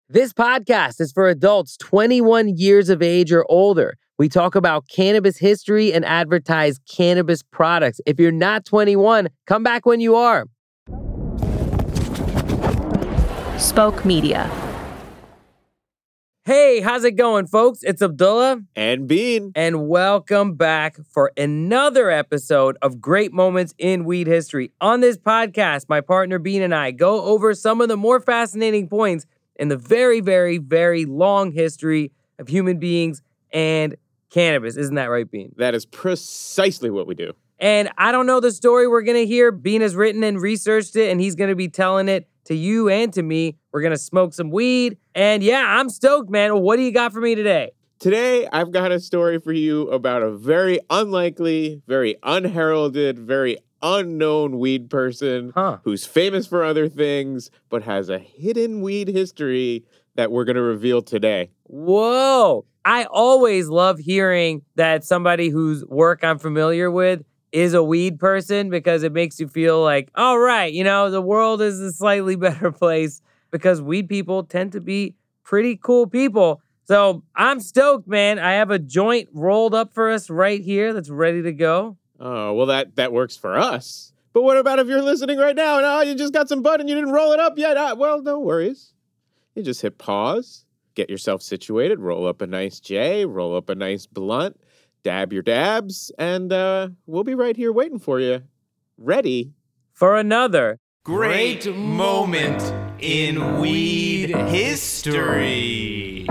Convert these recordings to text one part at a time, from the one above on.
This podcast is for adults 21 years of age or older. We talk about cannabis history and advertise cannabis products. If you're not 21, come back when you are. Spoke Media. Hey, how's it going, folks? It's Abdullah. And Bean. And welcome back for another episode of Great Moments in Weed History. On this podcast, my partner Bean and I go over some of the more fascinating points in the very, very, very long history of human beings and cannabis. Isn't that right, Bean? That is precisely what we do. And I don't know the story we're going to hear. Bean has written and researched it, and he's going to be telling it to you and to me. We're going to smoke some weed. And yeah, I'm stoked, man. What do you got for me today? Today, I've got a story for you about a very unlikely, very unheralded, very unknown weed person who's famous for other things, but has a hidden weed history that we're going to reveal today. Whoa. I always love hearing that somebody whose work I'm familiar with is a weed person because it makes you feel like, all right, you know, the world is a slightly better place because weed people tend to be pretty cool people. So I'm stoked, man. I have a joint rolled up for us right here that's ready to go. Oh, well, that works for us. But what about if you're listening right now and you just got some bud and you didn't roll it up yet? Well, no worries. You just hit pause, get yourself situated, roll up a nice J, roll up a nice blunt, dab your dabs, and we'll be right here waiting for you, ready for another Great Moment in Weed History.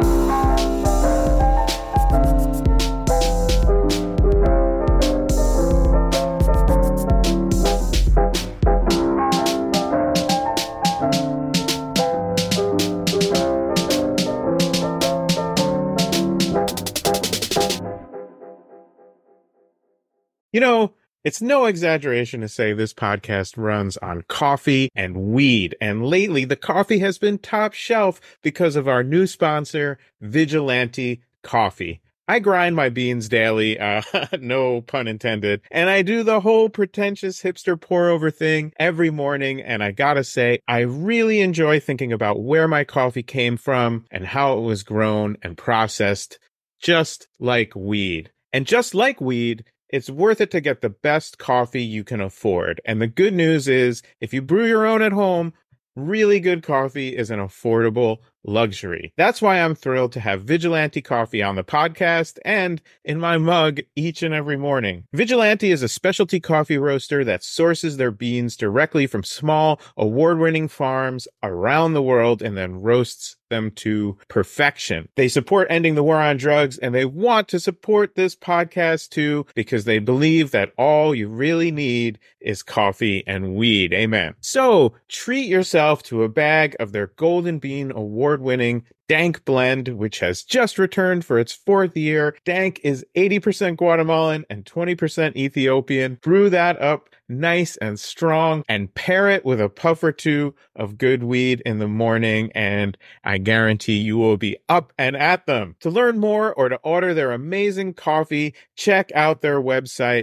You know, it's no exaggeration to say this podcast runs on coffee and weed. And lately, the coffee has been top shelf because of our new sponsor, Vigilante Coffee. I grind my beans daily, no pun intended, and I do the whole pretentious hipster pour-over thing every morning, and I gotta say, I really enjoy thinking about where my coffee came from and how it was grown and processed, just like weed. And just like weed, it's worth it to get the best coffee you can afford. And the good news is, if you brew your own at home, really good coffee is an affordable luxury. That's why I'm thrilled to have Vigilante Coffee on the podcast and in my mug each and every morning. Vigilante is a specialty coffee roaster that sources their beans directly from small, award-winning farms around the world and then roasts them to perfection. They support ending the war on drugs, and they want to support this podcast too because they believe that all you really need is coffee and weed. Amen. So treat yourself to a bag of their Golden Bean award-winning Dank blend, which has just returned for its 4th year. Dank is 80% Guatemalan and 20% Ethiopian. Brew that up nice and strong and pair it with a puff or two of good weed in the morning, and I guarantee you will be up and at them. To learn more or to order their amazing coffee, check out their website,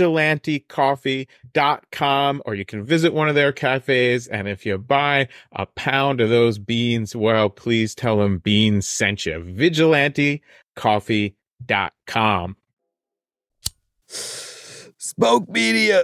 vigilantecoffee.com, or you can visit one of their cafes, and if you buy a pound of those beans, well, please tell them Beans sent you. vigilantecoffee.com. Spoke Media.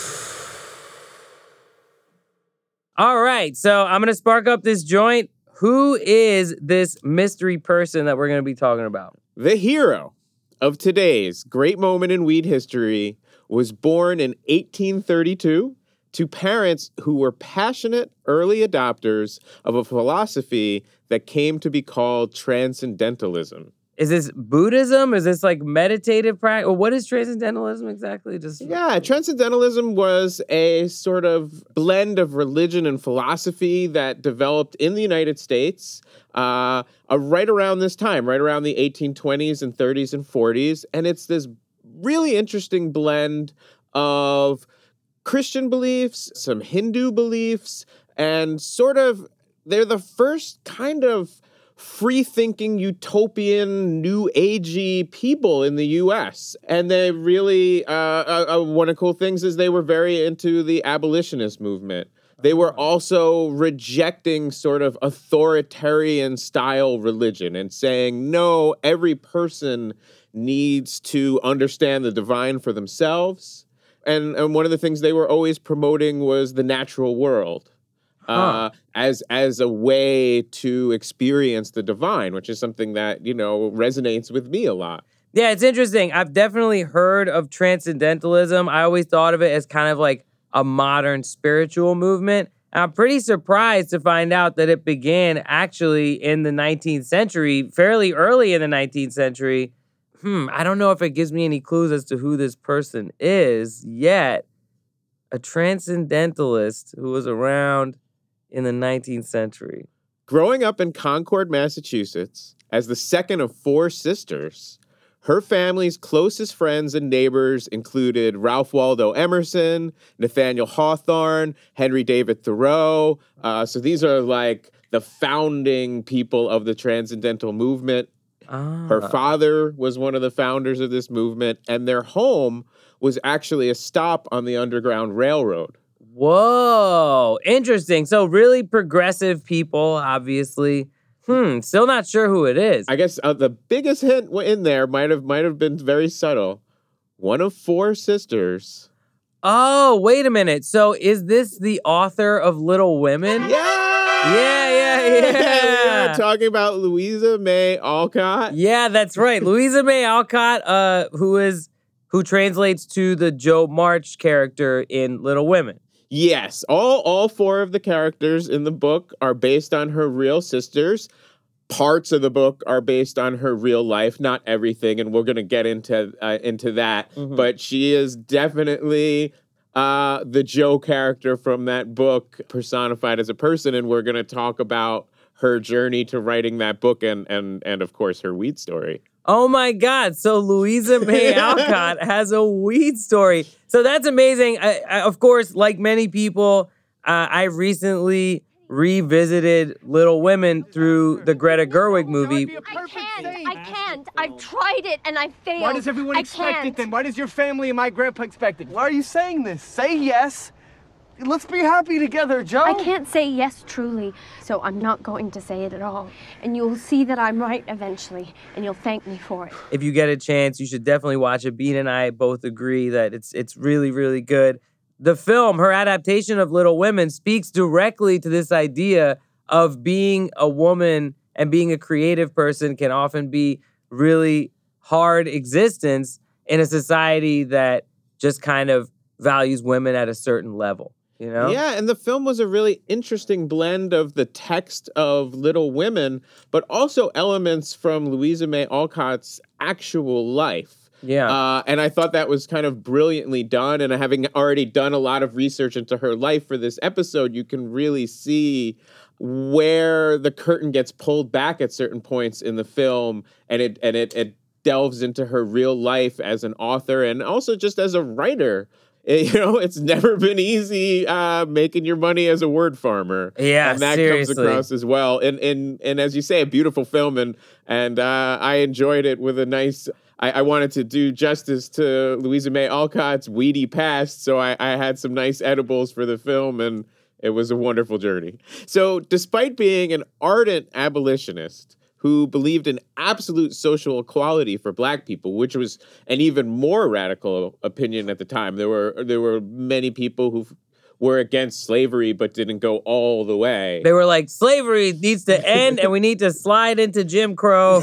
All right, so I'm going to spark up this joint. Who is this mystery person that we're going to be talking about? The hero of today's great moment in weed history was born in 1832 to parents who were passionate early adopters of a philosophy that came to be called Transcendentalism. Is this Buddhism? Is this like meditative practice? Or what is Transcendentalism exactly? Yeah, Transcendentalism was a sort of blend of religion and philosophy that developed in the United States right around this time, right around the 1820s and 30s and 40s. And it's this really interesting blend of Christian beliefs, some Hindu beliefs, and sort of they're the first kind of free-thinking, utopian, new agey people in the U.S. And they really, one of the cool things is they were very into the abolitionist movement. They were also rejecting sort of authoritarian style religion and saying, no, every person needs to understand the divine for themselves. And one of the things they were always promoting was the natural world as a way to experience the divine, which is something that, resonates with me a lot. Yeah, it's interesting. I've definitely heard of transcendentalism. I always thought of it as kind of like a modern spiritual movement. And I'm pretty surprised to find out that it began actually in the 19th century, fairly early in the 19th century. I don't know if it gives me any clues as to who this person is yet. A transcendentalist who was around in the 19th century. Growing up in Concord, Massachusetts, as the second of 4 sisters, her family's closest friends and neighbors included Ralph Waldo Emerson, Nathaniel Hawthorne, Henry David Thoreau. So these are like the founding people of the transcendental movement. Her father was one of the founders of this movement, and their home was actually a stop on the Underground Railroad. Whoa, interesting. So really progressive people, obviously. Still not sure who it is. I guess the biggest hint in there might have been very subtle. One of 4 sisters. Oh, wait a minute. So is this the author of Little Women? Yeah, talking about Louisa May Alcott. Yeah, that's right. Louisa May Alcott, who translates to the Jo March character in Little Women. Yes, all 4 of the characters in the book are based on her real sisters. Parts of the book are based on her real life, not everything, and we're going to get into that. Mm-hmm. But she is definitely the Jo character from that book personified as a person, and we're going to talk about her journey to writing that book and of course her weed story. Oh my God. So Louisa May Alcott has a weed story. So that's amazing. I, of course, like many people, I recently revisited Little Women through the Greta Gerwig movie. I can't. I've tried it and I failed. Why does everyone expect it then? Why does your family and my grandpa expect it? Why are you saying this? Say yes. Let's be happy together, Jo. I can't say yes truly, so I'm not going to say it at all. And you'll see that I'm right eventually, and you'll thank me for it. If you get a chance, you should definitely watch it. Bean and I both agree that it's really, really good. The film, her adaptation of Little Women, speaks directly to this idea of being a woman and being a creative person can often be really hard existence in a society that just kind of values women at a certain level. You know? Yeah, and the film was a really interesting blend of the text of Little Women, but also elements from Louisa May Alcott's actual life. Yeah. And I thought that was kind of brilliantly done. And having already done a lot of research into her life for this episode, you can really see where the curtain gets pulled back at certain points in the film, and it delves into her real life as an author and also just as a writer. It's never been easy making your money as a word farmer. Yeah, and that seriously. comes across as well. And as you say, a beautiful film, and I enjoyed it with a nice. I wanted to do justice to Louisa May Alcott's weedy past, so I had some nice edibles for the film, and it was a wonderful journey. So, despite being an ardent abolitionist who believed in absolute social equality for Black people, which was an even more radical opinion at the time. There were many people who were against slavery but didn't go all the way. They were like, slavery needs to end and we need to slide into Jim Crow.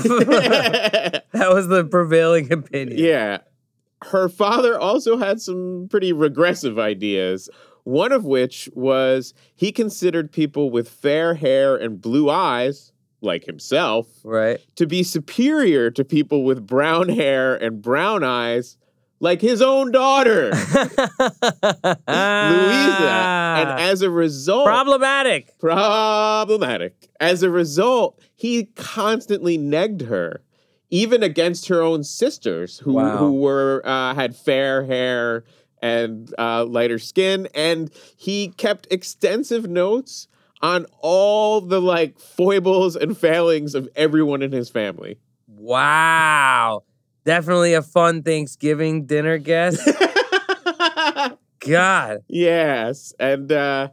That was the prevailing opinion. Yeah. Her father also had some pretty regressive ideas. One of which was he considered people with fair hair and blue eyes, like himself, right, to be superior to people with brown hair and brown eyes, like his own daughter, Louisa. And as a result... Problematic. As a result, he constantly negged her, even against her own sisters, who were had fair hair and lighter skin. And he kept extensive notes on all the foibles and failings of everyone in his family. Wow. Definitely a fun Thanksgiving dinner guest. God. Yes. And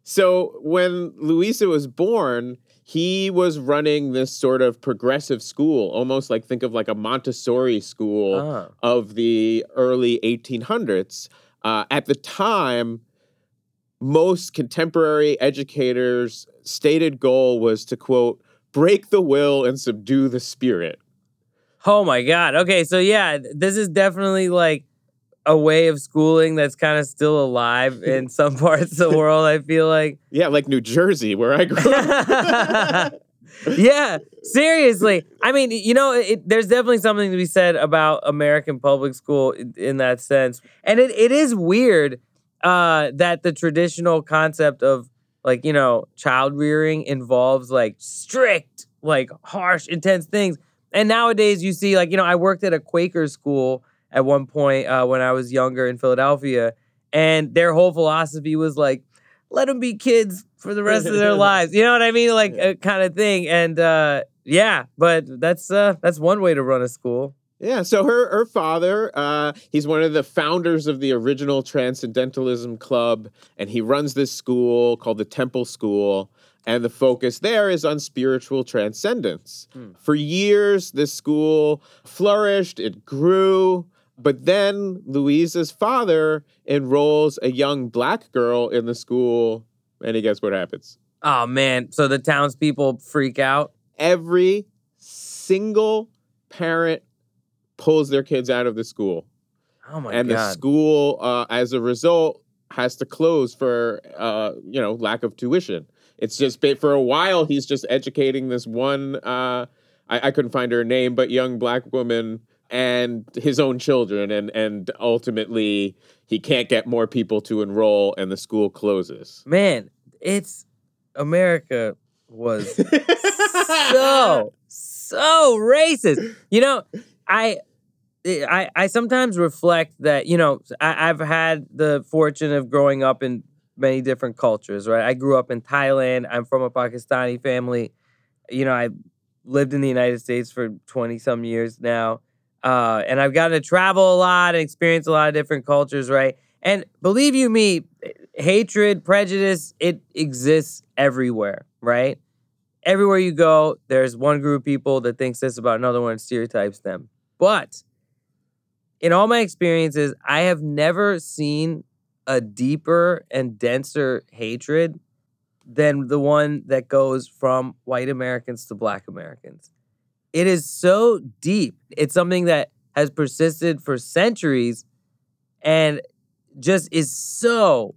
So when Luisa was born, he was running this sort of progressive school, almost like think of like a Montessori school of the early 1800s. At the time, most contemporary educators' stated goal was to, quote, break the will and subdue the spirit. Oh my God. Okay, so yeah, this is definitely like a way of schooling that's kind of still alive in some parts of the world, I feel like. Yeah, like New Jersey, where I grew up. Yeah, seriously. I mean, you know, there's definitely something to be said about American public school in that sense. And it is weird that the traditional concept of, like, you know, child rearing involves like strict, like harsh, intense things. And nowadays you see, like, you know, I worked at a Quaker school at one point when I was younger in Philadelphia, and their whole philosophy was like, let them be kids for the rest of their lives. You know what I mean? Like, kind of thing. And yeah, but that's one way to run a school. Yeah, so her father, he's one of the founders of the original Transcendentalism Club, and he runs this school called the Temple School, and the focus there is on spiritual transcendence. For years, this school flourished, it grew, but then Luisa's father enrolls a young black girl in the school, and you guess what happens? Oh, man. So the townspeople freak out? Every single parent pulls their kids out of the school. Oh, my God. And the school, as a result, has to close for, lack of tuition. It's just, for a while, he's just educating this one, I couldn't find her name, but young black woman and his own children. And ultimately, he can't get more people to enroll, and the school closes. Man, America was so racist. You know, I sometimes reflect that, you know, I've had the fortune of growing up in many different cultures, right? I grew up in Thailand. I'm from a Pakistani family. You know, I lived in the United States for 20-some years now. And I've gotten to travel a lot and experience a lot of different cultures, right? And believe you me, hatred, prejudice, it exists everywhere, right? Everywhere you go, there's one group of people that thinks this about another one and stereotypes them. But in all my experiences, I have never seen a deeper and denser hatred than the one that goes from white Americans to black Americans. It is so deep. It's something that has persisted for centuries and just is so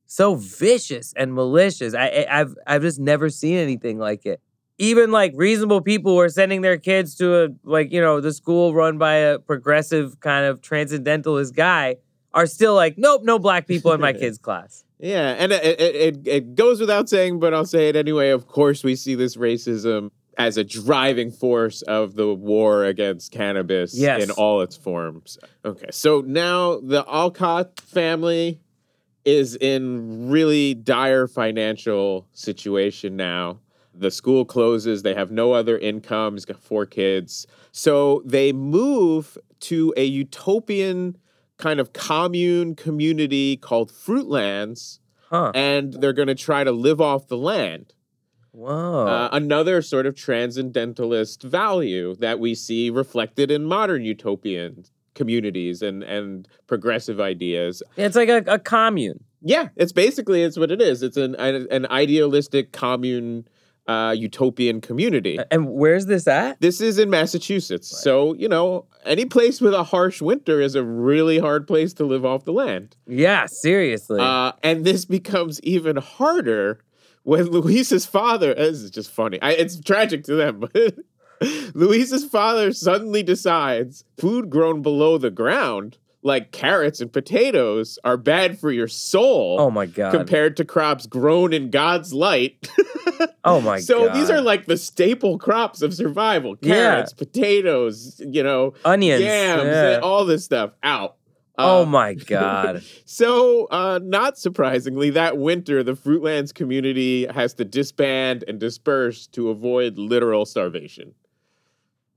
vicious and malicious. I've just never seen anything like it. Even like reasonable people who are sending their kids to the school run by a progressive kind of transcendentalist guy are still like, nope, no black people in my kids' class. Yeah, and it goes without saying, but I'll say it anyway. Of course, we see this racism as a driving force of the war against cannabis in all its forms. Okay, so now the Alcott family is in really dire financial situation now. The school closes. They have no other income. He's got 4 kids. So they move to a utopian kind of commune community called Fruitlands. And they're going to try to live off the land. Whoa. Another sort of transcendentalist value that we see reflected in modern utopian communities and progressive ideas. It's like a commune. Yeah, it's what it is. It's an idealistic commune utopian community. And where's this at? This is in Massachusetts. Right. So, you know, any place with a harsh winter is a really hard place to live off the land. Yeah, seriously. And this becomes even harder when Luisa's father, this is just funny. It's tragic to them, but Luisa's father suddenly decides food grown below the ground, like carrots and potatoes, are bad for your soul. Oh my God. Compared to crops grown in God's light. Oh my God. So these are like the staple crops of survival. Carrots, potatoes, onions, yams, all this stuff out. Oh my God. So, not surprisingly, that winter, the Fruitlands community has to disband and disperse to avoid literal starvation.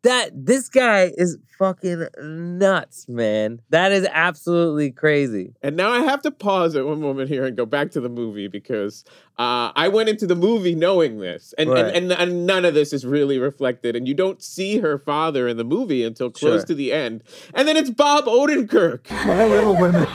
This guy is fucking nuts, man. That is absolutely crazy. And now I have to pause at one moment here and go back to the movie because I went into the movie knowing this, and, Right. and none of this is really reflected. And you don't see her father in the movie until close Sure. to the end, and then it's Bob Odenkirk. My Little Women.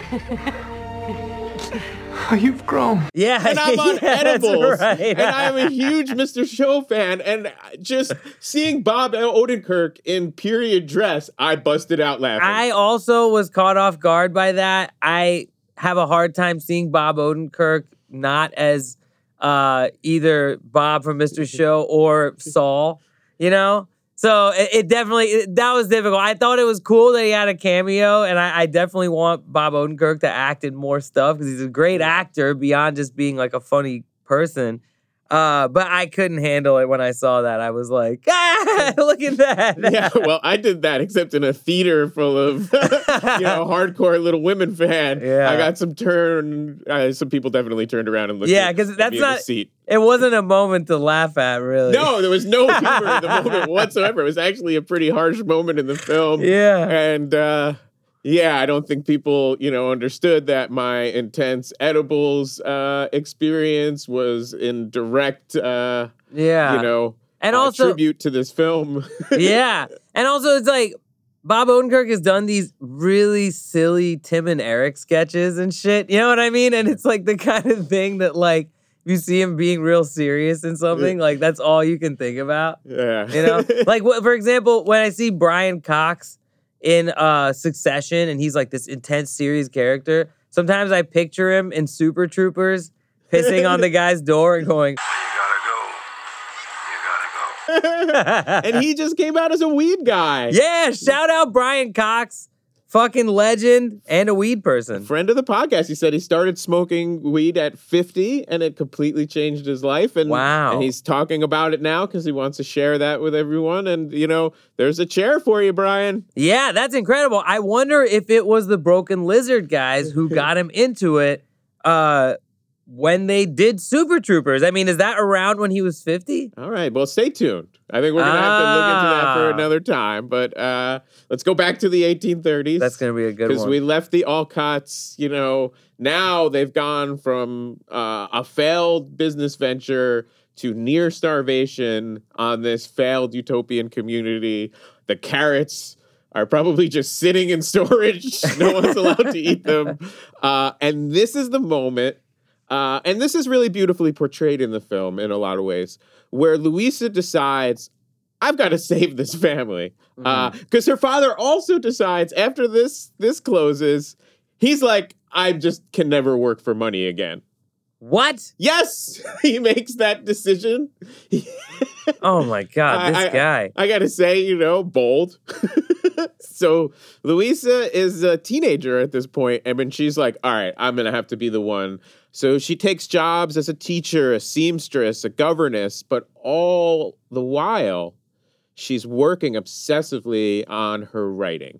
You've grown. Yeah, And I'm on yeah, that's edibles, right. and I'm a huge Mr. Show fan, and just seeing Bob Odenkirk in period dress, I busted out laughing. I also was caught off guard by that. I have a hard time seeing Bob Odenkirk not as either Bob from Mr. Show or Saul, you know? So it definitely, that was difficult. I thought it was cool that he had a cameo, and I definitely want Bob Odenkirk to act in more stuff because he's a great actor beyond just being like a funny person. But I couldn't handle it when I saw that. I was like, look at that. Yeah, well, I did that, except in a theater full of, hardcore Little Women fan. Yeah. I got some people definitely turned around and looked Yeah, at 'cause me that's in the not- seat. It wasn't a moment to laugh at, really. No, there was no humor in the moment whatsoever. It was actually a pretty harsh moment in the film. Yeah. And, I don't think people, understood that my intense edibles experience was in direct, Yeah. And tribute to this film. yeah. And also, it's like, Bob Odenkirk has done these really silly Tim and Eric sketches and shit. You know what I mean? And it's like the kind of thing that, like, you see him being real serious in something, like, that's all you can think about. Yeah. You know? Like, for example, when I see Brian Cox in Succession and he's like this intense, serious character, sometimes I picture him in Super Troopers pissing on the guy's door and going, And he just came out as a weed guy. yeah, shout out Brian Cox, fucking legend and a weed person. Friend of the podcast. He said he started smoking weed at 50 and it completely changed his life. And, Wow. and he's talking about it now because he wants to share that with everyone. And, there's a chair for you, Brian. Yeah, that's incredible. I wonder if it was the Broken Lizard guys who got him into it when they did Super Troopers. I mean, is that around when he was 50? All right. Well, stay tuned. I think we're going to have to look into that for another time. But let's go back to the 1830s. That's going to be a good Because one. we left the Alcotts, now they've gone from a failed business venture to near starvation on this failed utopian community. The carrots are probably just sitting in storage. No one's allowed to eat them. And this is the moment, and this is really beautifully portrayed in the film in a lot of ways, where Louisa decides, I've got to save this family. Because her father also decides after this closes, he's like, I just can never work for money again. What? Yes, he makes that decision. Oh my God, this guy. I got to say, bold. So Louisa is a teenager at this point, and when she's like, all right, I'm going to have to be the one. So she takes jobs as a teacher, a seamstress, a governess, but all the while, she's working obsessively on her writing.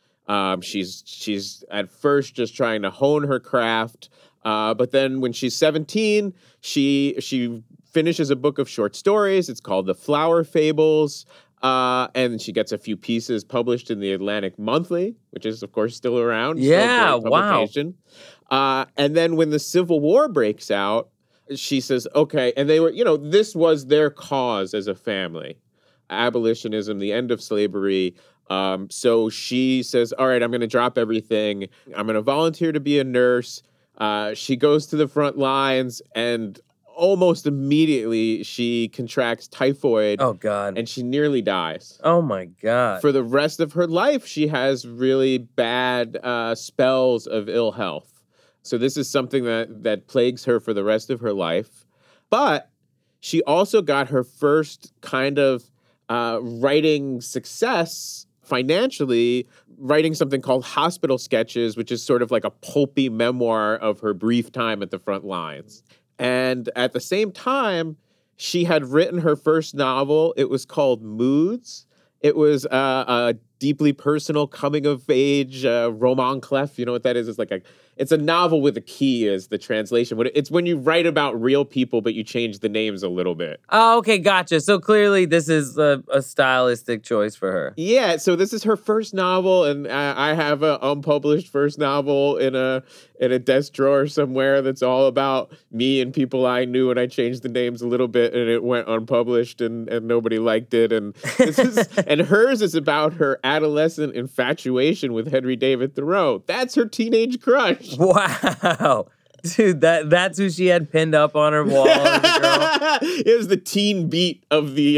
She's at first just trying to hone her craft, but then when she's 17, she finishes a book of short stories. It's called The Flower Fables, and she gets a few pieces published in the Atlantic Monthly, which is, of course, still around. Yeah, Still a great publication. And then when the Civil War breaks out, she says, okay, and they were, this was their cause as a family. Abolitionism, the end of slavery. So she says, all right, I'm going to drop everything. I'm going to volunteer to be a nurse. She goes to the front lines and almost immediately she contracts typhoid. Oh, God. And she nearly dies. Oh, my God. For the rest of her life, she has really bad spells of ill health. So this is something that plagues her for the rest of her life. But she also got her first kind of writing success financially, writing something called Hospital Sketches, which is sort of like a pulpy memoir of her brief time at the front lines. And at the same time, she had written her first novel. It was called Moods. It was a deeply personal coming of age roman clef. You know what that is? It's like It's a novel with a key is the translation. It's when you write about real people, but you change the names a little bit. Oh, okay, gotcha. So clearly this is a stylistic choice for her. Yeah, so this is her first novel, and I have an unpublished first novel in a desk drawer somewhere that's all about me and people I knew, and I changed the names a little bit, and it went unpublished, and nobody liked it. And and hers is about her adolescent infatuation with Henry David Thoreau. That's her teenage crush. Wow. Dude, that's who she had pinned up on her wall as a girl. It was the teen beat of the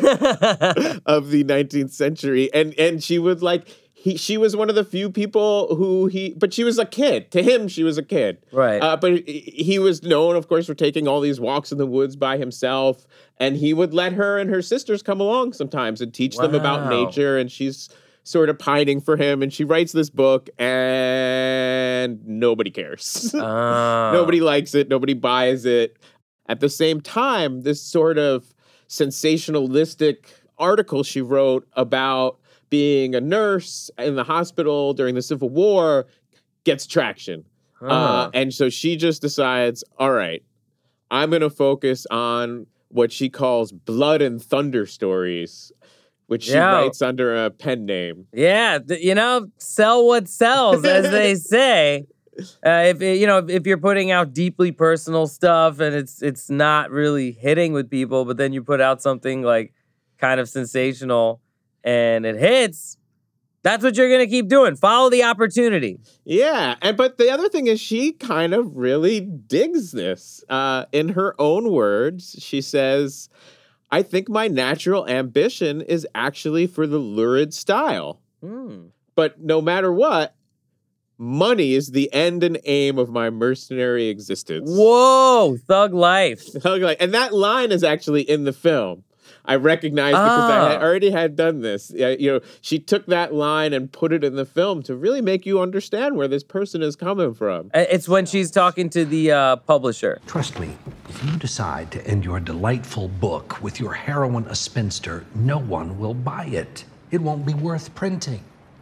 of the 19th century, and she would she was one of the few people but she was a kid. To him, she was a kid. Right. But he was known, of course, for taking all these walks in the woods by himself, and he would let her and her sisters come along sometimes and teach them about nature, and she's sort of pining for him, and she writes this book, and nobody cares. Nobody likes it. Nobody buys it. At the same time, this sort of sensationalistic article she wrote about being a nurse in the hospital during the Civil War gets traction. And so she just decides, all right, I'm going to focus on what she calls blood and thunder stories, which she writes under a pen name. Yeah, sell what sells, as they say. If you're putting out deeply personal stuff and it's not really hitting with people, but then you put out something like kind of sensational and it hits, that's what you're gonna keep doing. Follow the opportunity. Yeah, but the other thing is she kind of really digs this. In her own words, she says, I think my natural ambition is actually for the lurid style. But no matter what, money is the end and aim of my mercenary existence. Whoa, thug life. Thug life. And that line is actually in the film. I recognize because I already had done this. She took that line and put it in the film to really make you understand where this person is coming from. It's when she's talking to the publisher. Trust me, if you decide to end your delightful book with your heroine a spinster, no one will buy it. It won't be worth printing.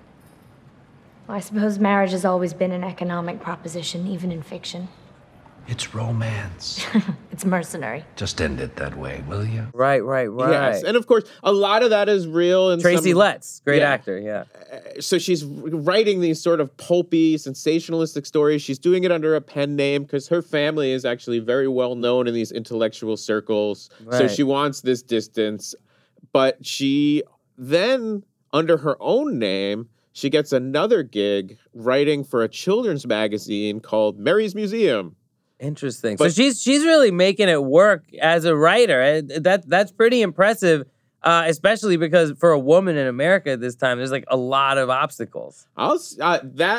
Well, I suppose marriage has always been an economic proposition, even in fiction. It's romance. It's mercenary. Just end it that way, will you? Right. Yes, and of course, a lot of that is real. And Tracy Letts, great actor, yeah. So she's writing these sort of pulpy, sensationalistic stories. She's doing it under a pen name because her family is actually very well known in these intellectual circles. Right. So she wants this distance. But she then, under her own name, she gets another gig writing for a children's magazine called Mary's Museum. Interesting. So she's really making it work as a writer. That's pretty impressive, especially because for a woman in America at this time, there's like a lot of obstacles. That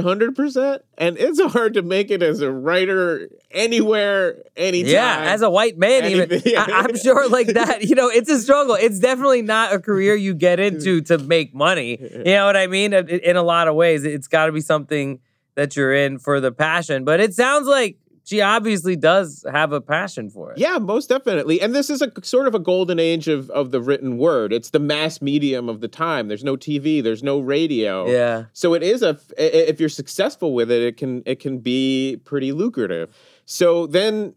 100%. And it's hard to make it as a writer anywhere, anytime. Yeah, as a white man, even. I'm sure like that, it's a struggle. It's definitely not a career you get into to make money. You know what I mean? In a lot of ways, it's got to be something that you're in for the passion. But it sounds like she obviously does have a passion for it. Yeah, most definitely. And this is a sort of a golden age of the written word. It's the mass medium of the time. There's no TV, there's no radio. Yeah. So it is if you're successful with it can be pretty lucrative. So then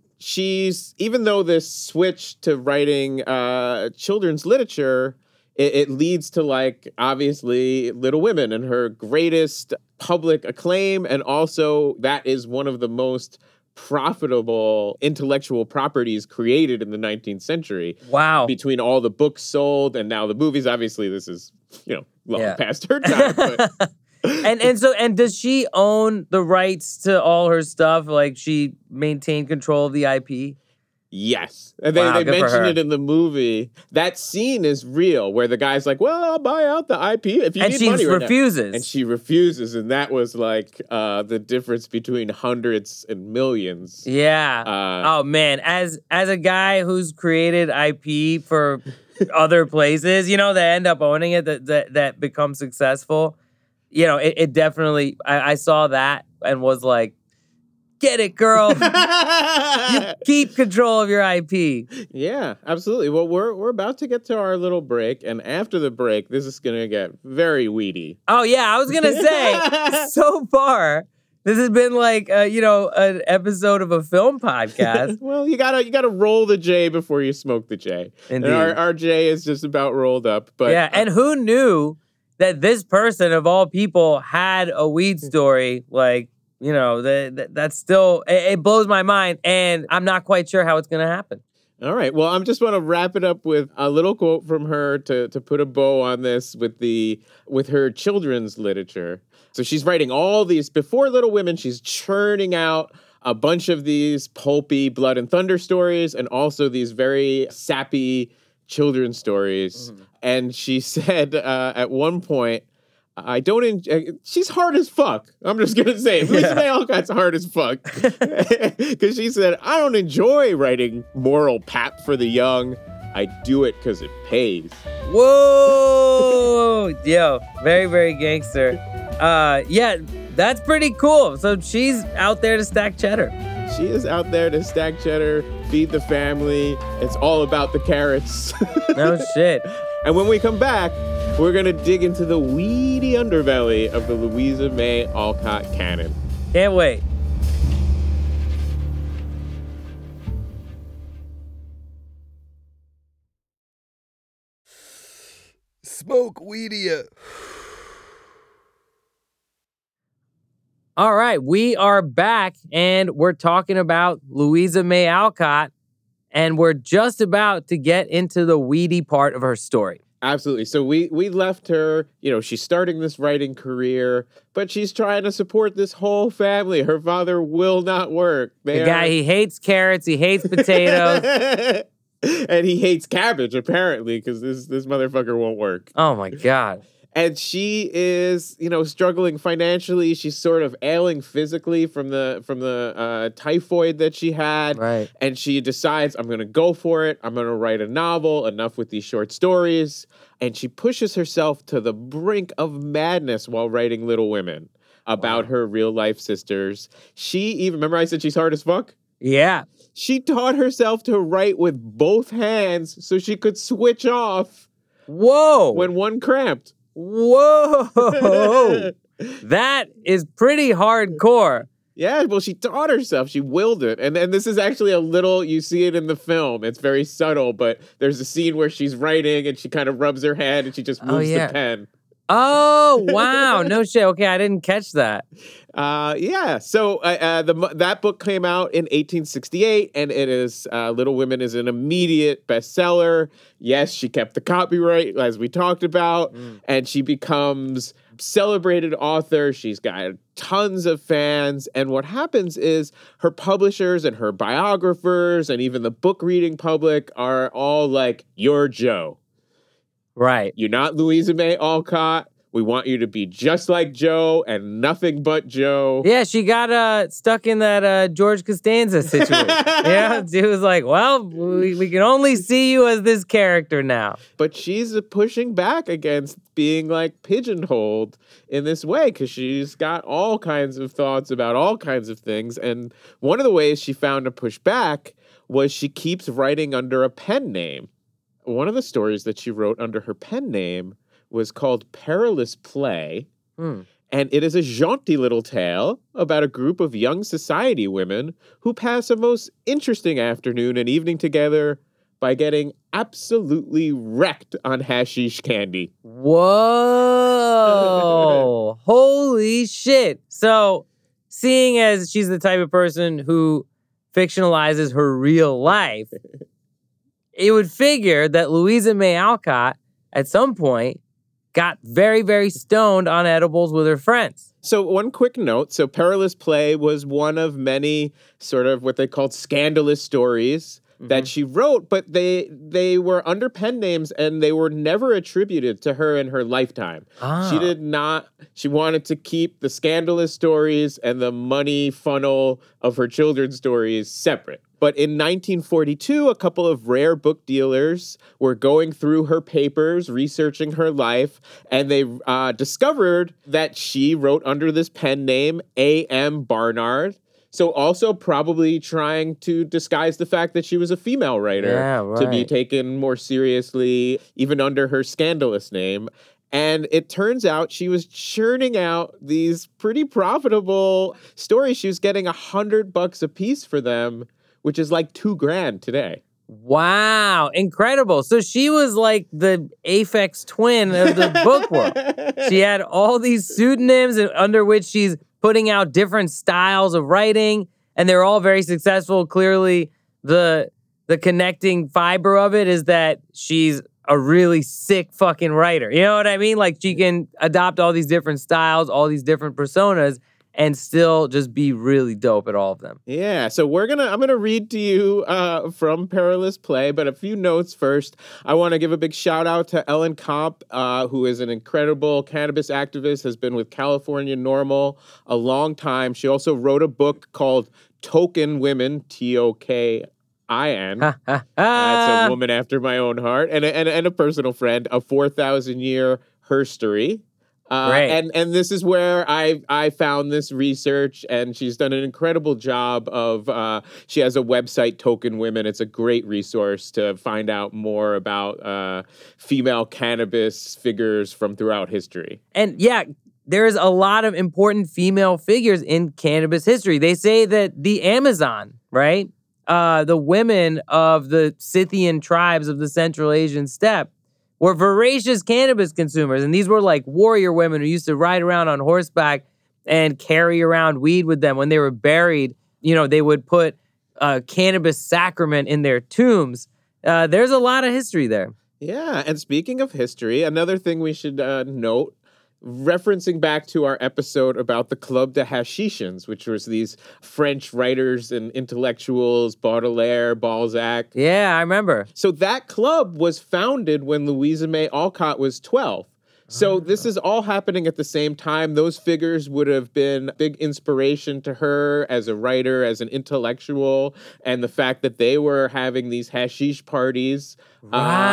even though this switch to writing children's literature, it leads to obviously Little Women and her greatest public acclaim, and also that is one of the most profitable intellectual properties created in the 19th century. Wow. Between all the books sold and now the movies. Obviously, this is, long past her time. But. And does she own the rights to all her stuff? Like she maintained control of the IP? Yes. And they mentioned it in the movie. That scene is real where the guy's like, well, I'll buy out the IP if you need money right refuses. Now. And she refuses. And that was the difference between hundreds and millions. Yeah. Oh, man. As a guy who's created IP for other places, that end up owning it, that become successful, it definitely, I saw that and was like, get it, girl. You keep control of your IP. Yeah, absolutely. Well, we're about to get to our little break, and after the break, this is going to get very weedy. Oh, yeah, I was going to say, so far, This has been like, an episode of a film podcast. Well, you gotta roll the J before you smoke the J. Indeed. And our J is just about rolled up. But yeah, and who knew that this person of all people had a weed story? Like, that's still, it blows my mind, and I'm not quite sure how it's going to happen. All right. Well, I'm just want to wrap it up with a little quote from her to put a bow on this with her children's literature. So she's writing all these, before Little Women, she's churning out a bunch of these pulpy blood and thunder stories and also these very sappy children's stories. Mm-hmm. And she said at one point, she's hard as fuck. I'm just going to say it. Louisa May Alcott's hard as fuck. Because she said, I don't enjoy writing moral pap for the young. I do it because it pays. Whoa! Yo, very, very gangster. Yeah, that's pretty cool. So she's out there to stack cheddar. She is out there to stack cheddar, feed the family. It's all about the carrots. No shit. And when we come back, we're going to dig into the weedy underbelly of the Louisa May Alcott canon. Can't wait. Smoke weedia. All right, we are back, and we're talking about Louisa May Alcott, and we're just about to get into the weedy part of her story. Absolutely. So we left her, she's starting this writing career, but she's trying to support this whole family. Her father will not work. He hates carrots, he hates potatoes. And he hates cabbage, apparently, because this motherfucker won't work. Oh, my God. And she is, struggling financially. She's sort of ailing physically from the typhoid that she had. Right. And she decides, I'm going to go for it. I'm going to write a novel, enough with these short stories. And she pushes herself to the brink of madness while writing Little Women about her real life sisters. She even, remember I said she's hard as fuck? Yeah. She taught herself to write with both hands so she could switch off. Whoa. When one cramped. Whoa. That is pretty hardcore. Yeah, well, she taught herself. She willed it. And this is actually a little, you see it in the film. It's very subtle, but there's a scene where she's writing and she kind of rubs her hand and she just moves the pen. Oh, wow. No shit. Okay, I didn't catch that. Yeah. So that book came out in 1868, and it is Little Women is an immediate bestseller. Yes, she kept the copyright, as we talked about, and she becomes celebrated author. She's got tons of fans. And what happens is her publishers and her biographers and even the book reading public are all like, you're Joe. Right. You're not Louisa May Alcott. We want you to be just like Joe and nothing but Joe. Yeah, she got stuck in that George Costanza situation. Yeah, she was like, well, we can only see you as this character now. But she's pushing back against being like pigeonholed in this way because she's got all kinds of thoughts about all kinds of things. And one of the ways she found to push back was she keeps writing under a pen name. One of the stories that she wrote under her pen name was called Perilous Play, and it is a jaunty little tale about a group of young society women who pass a most interesting afternoon and evening together by getting absolutely wrecked on hashish candy. Whoa! Holy shit! So, seeing as she's the type of person who fictionalizes her real life, it would figure that Louisa May Alcott, at some point, got very, very stoned on edibles with her friends. So one quick note. So Perilous Play was one of many sort of what they called scandalous stories that she wrote, but they were under pen names and they were never attributed to her in her lifetime. She wanted to keep the scandalous stories and the money funnel of her children's stories separate. But in 1942, a couple of rare book dealers were going through her papers, researching her life, and they discovered that she wrote under this pen name, A.M. Barnard. So also probably trying to disguise the fact that she was a female writer to be taken more seriously, even under her scandalous name. And it turns out she was churning out these pretty profitable stories. She was getting $100 a piece for them, which is like $2,000 today. Wow, incredible. So she was like the Aphex Twin of the book world. She had all these pseudonyms under which she's putting out different styles of writing, and they're all very successful. Clearly, the connecting fiber of it is that she's a really sick fucking writer. You know what I mean? Like, she can adopt all these different styles, all these different personas, and still just be really dope at all of them. Yeah, so I'm gonna read to you from Perilous Play, but a few notes first. I want to give a big shout out to Ellen Komp, who is an incredible cannabis activist, has been with California Normal a long time. She also wrote a book called Token Women, Tokin. That's a woman after my own heart, and a personal friend, a 4,000-year herstory. And this is where I found this research, and she's done an incredible job of, she has a website, Token Women. It's a great resource to find out more about female cannabis figures from throughout history. And yeah, there's a lot of important female figures in cannabis history. They say that the Amazon, right? The women of the Scythian tribes of the Central Asian steppe were voracious cannabis consumers. And these were like warrior women who used to ride around on horseback and carry around weed with them. When they were buried, they would put a cannabis sacrament in their tombs. There's a lot of history there. Yeah, and speaking of history, another thing we should note, referencing back to our episode about the Club de Hashishans, which was these French writers and intellectuals, Baudelaire, Balzac. Yeah, I remember. So that club was founded when Louisa May Alcott was 12. So this is all happening at the same time. Those figures would have been big inspiration to her as a writer, as an intellectual, and the fact that they were having these hashish parties would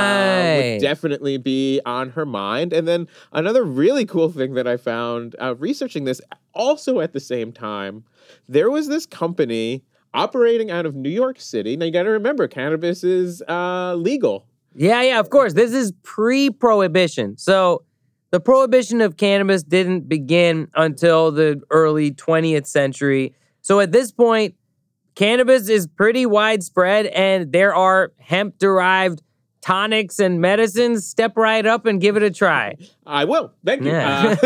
definitely be on her mind. And then another really cool thing that I found researching this, also at the same time, there was this company operating out of New York City. Now you got to remember, cannabis is legal. Yeah, of course. This is pre-prohibition. So the prohibition of cannabis didn't begin until the early 20th century. So at this point, cannabis is pretty widespread, and there are hemp-derived tonics and medicines. Step right up and give it a try. I will. Thank you. Yeah.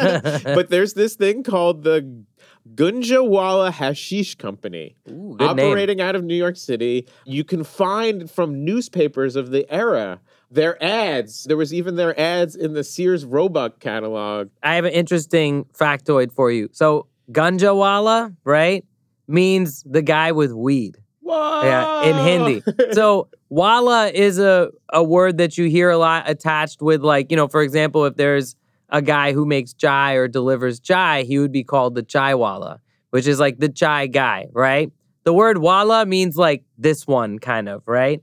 But there's this thing called the Gunjawala Hashish Company, operating out of New York City. You can find from newspapers of the era their ads. There was even their ads in the Sears Roebuck catalog. I have an interesting factoid for you. So Gunjawala, right, means the guy with weed. Whoa! Yeah, in Hindi. So wala is a word that you hear a lot attached with, like, for example, if there's a guy who makes chai or delivers chai, he would be called the chai wala, which is like the chai guy, right? The word wala means like this one, kind of, right?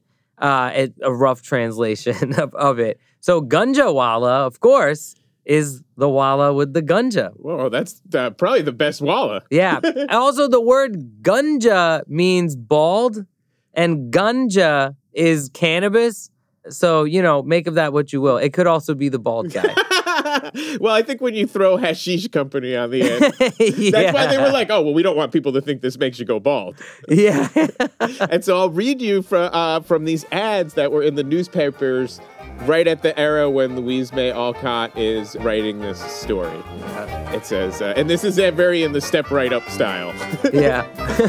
A rough translation of it. So Gunjawala, of course, is the wala with the gunja. Whoa, that's probably the best wala. Yeah. And also the word gunja means bald, and ganja is cannabis. So, make of that what you will. It could also be the bald guy. Well, I think when you throw Hashish Company on the end, that's why they were like, oh, well, we don't want people to think this makes you go bald. Yeah. And so I'll read you from these ads that were in the newspapers right at the era when Louise May Alcott is writing this story. It says, and this is very in the Step Right Up style. Yeah.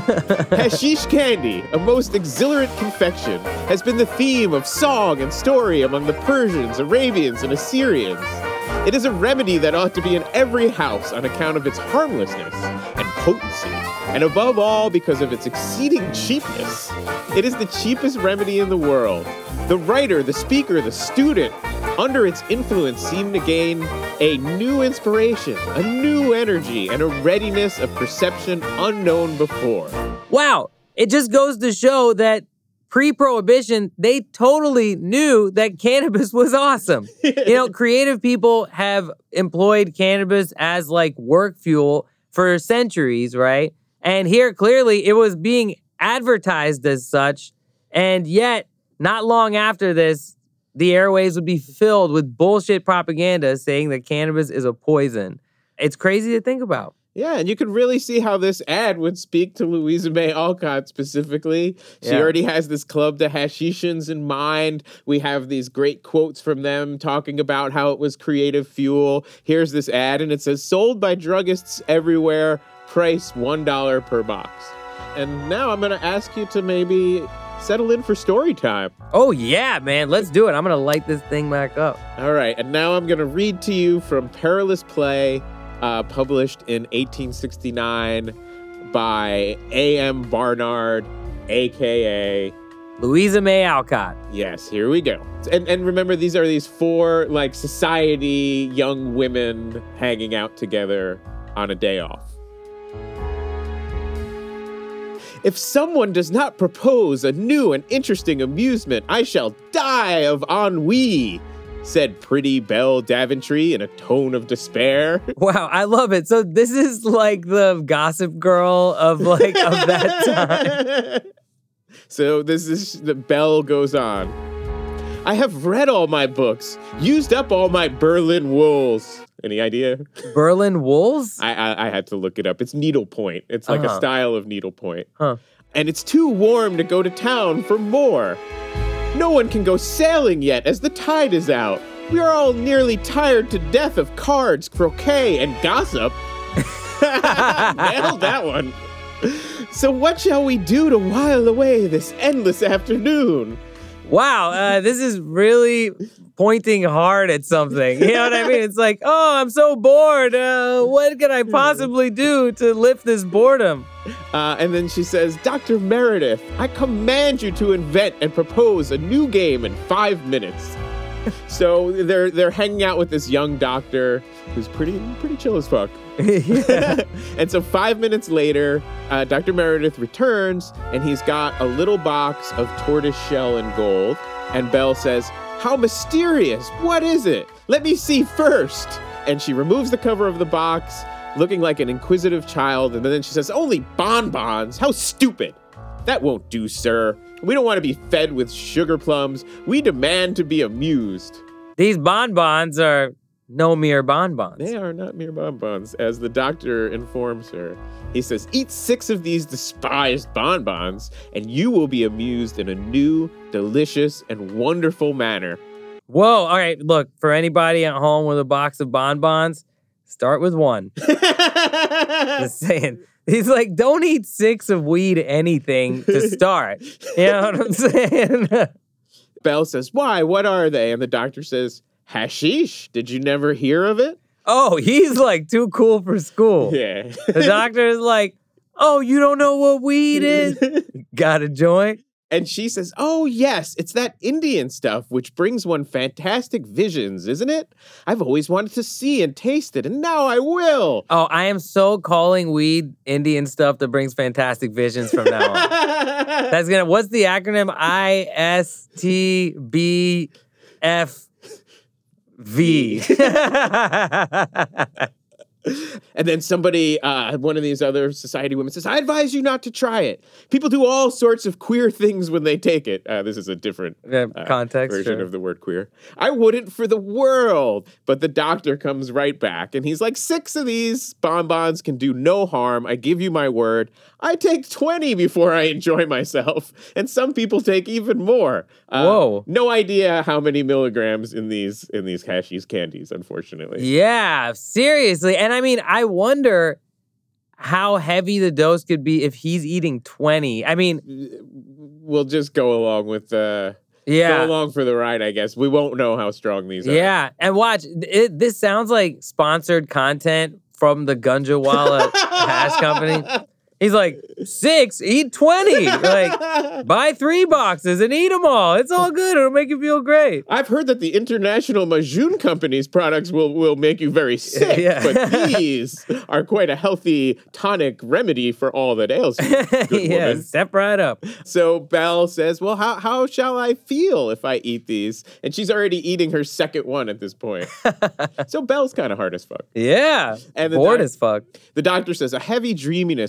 Hashish candy, a most exhilarant confection, has been the theme of song and story among the Persians, Arabians, and Assyrians. It is a remedy that ought to be in every house on account of its harmlessness and potency, and above all because of its exceeding cheapness. It is the cheapest remedy in the world. The writer, the speaker, the student, under its influence seem to gain a new inspiration, a new energy, and a readiness of perception unknown before. Wow. It just goes to show that pre-prohibition, they totally knew that cannabis was awesome. Creative people have employed cannabis as like work fuel for centuries, right? And here, clearly, it was being advertised as such. And yet, not long after this, the airwaves would be filled with bullshit propaganda saying that cannabis is a poison. It's crazy to think about. Yeah, and you could really see how this ad would speak to Louisa May Alcott specifically. She already has this club to hashishans in mind. We have these great quotes from them talking about how it was creative fuel. Here's this ad, and it says, sold by druggists everywhere, price $1 per box. And now I'm going to ask you to maybe settle in for story time. Oh, yeah, man. Let's do it. I'm going to light this thing back up. All right, and now I'm going to read to you from Perilous Play, published in 1869 by A.M. Barnard, a.k.a. Louisa May Alcott. Yes, here we go. And remember, these are these four, like, society young women hanging out together on a day off. If someone does not propose a new and interesting amusement, I shall die of ennui, said pretty Belle Daventry in a tone of despair. Wow, I love it. So this is like the Gossip Girl of that time. So the Belle goes on. I have read all my books, used up all my Berlin wools. Any idea? Berlin wools? I had to look it up. It's needlepoint. It's like a style of needlepoint. Huh. And it's too warm to go to town for more. No one can go sailing yet as the tide is out. We are all nearly tired to death of cards, croquet, and gossip. Nailed that one. So what shall we do to while away this endless afternoon? Wow, this is really pointing hard at something. You know what I mean? It's like, oh, I'm so bored. What can I possibly do to lift this boredom? And then she says, Dr. Meredith, I command you to invent and propose a new game in 5 minutes. So they're hanging out with this young doctor who's pretty chill as fuck. And so 5 minutes later, Dr. Meredith returns, and he's got a little box of tortoise shell and gold. And Belle says, how mysterious! What is it? Let me see first. And she removes the cover of the box, looking like an inquisitive child. And then she says, only bonbons? How stupid! That won't do, sir. We don't want to be fed with sugar plums. We demand to be amused. These bonbons are no mere bonbons. They are not mere bonbons, as the doctor informs her. He says, eat 6 of these despised bonbons, and you will be amused in a new, delicious, and wonderful manner. Whoa, all right, look, for anybody at home with a box of bonbons, start with 1. Just saying. He's like, don't eat 6 of weed anything to start. You know what I'm saying? Belle says, why? What are they? And the doctor says, hashish. Did you never hear of it? Oh, he's like too cool for school. Yeah. The doctor is like, oh, you don't know what weed is? Got a joint? And she says, oh, yes, it's that Indian stuff which brings one fantastic visions, isn't it? I've always wanted to see and taste it, and now I will. Oh, I am so calling weed Indian stuff that brings fantastic visions from now on. What's the acronym? ISTBFV. And then somebody, one of these other society women says, I advise you not to try it. People do all sorts of queer things when they take it. This is a different context version of the word queer. I wouldn't for the world. But the doctor comes right back and he's like, 6 of these bonbons can do no harm. I give you my word. I take 20 before I enjoy myself. And some people take even more. Whoa. No idea how many milligrams in these hashish candies, unfortunately. Yeah, seriously. And I mean, I wonder how heavy the dose could be if he's eating 20. I mean, we'll just go along with go along for the ride, I guess. We won't know how strong these are. Yeah, and watch, this sounds like sponsored content from the Gunjawala hash company. He's like, 6, eat 20. Like, buy 3 boxes and eat them all. It's all good. It'll make you feel great. I've heard that the International Majun Company's products will make you very sick, but these are quite a healthy tonic remedy for all that ails you, good woman. Step right up. So Belle says, well, how shall I feel if I eat these? And she's already eating her second one at this point. So Belle's kind of hard as fuck. Yeah, and bored as fuck. The doctor says a heavy dreaminess comes over